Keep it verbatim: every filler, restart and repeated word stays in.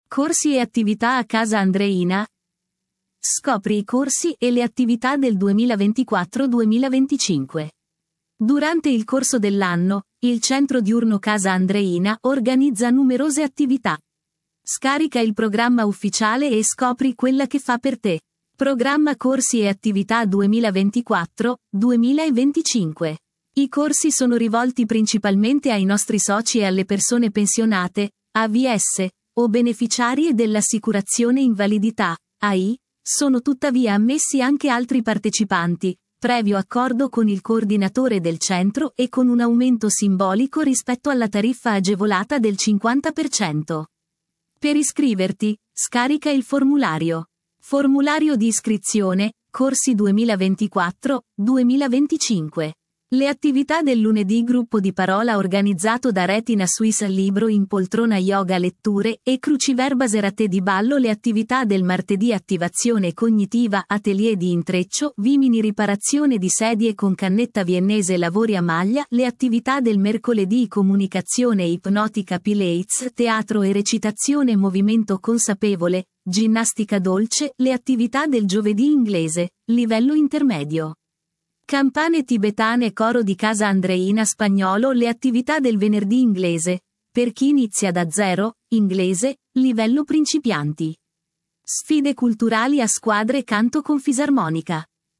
Corsi e attività a Casa Andreina? Scopri i corsi e le attività del duemilaventiquattro duemilaventicinque. Durante il corso dell'anno, il centro diurno Casa Andreina organizza numerose attività. Scarica il programma ufficiale e scopri quella che fa per te. Programma corsi e attività duemilaventiquattro duemilaventicinque. I corsi sono rivolti principalmente ai nostri soci e alle persone pensionate, A V S, o beneficiarie dell'assicurazione invalidità, A I. Sono tuttavia ammessi anche altri partecipanti, previo accordo con il coordinatore del centro e con un aumento simbolico rispetto alla tariffa agevolata del cinquanta per cento. Per iscriverti, scarica il formulario. Formulario di iscrizione, corsi duemilaventiquattro duemilaventicinque. Le attività del lunedì gruppo di parola organizzato da Retina Suisse Libro in poltrona yoga letture e Cruciverba serate di ballo. Le attività del martedì attivazione cognitiva atelier di intreccio vimini riparazione di sedie con cannetta viennese lavori a maglia. Le attività del mercoledì comunicazione ipnotica Pilates teatro e recitazione movimento consapevole, ginnastica dolce. Le attività del giovedì inglese, livello intermedio. Campane tibetane coro di Casa Andreina spagnolo. Le attività del venerdì inglese, per chi inizia da zero, inglese, livello principianti. Sfide culturali a squadre canto con fisarmonica.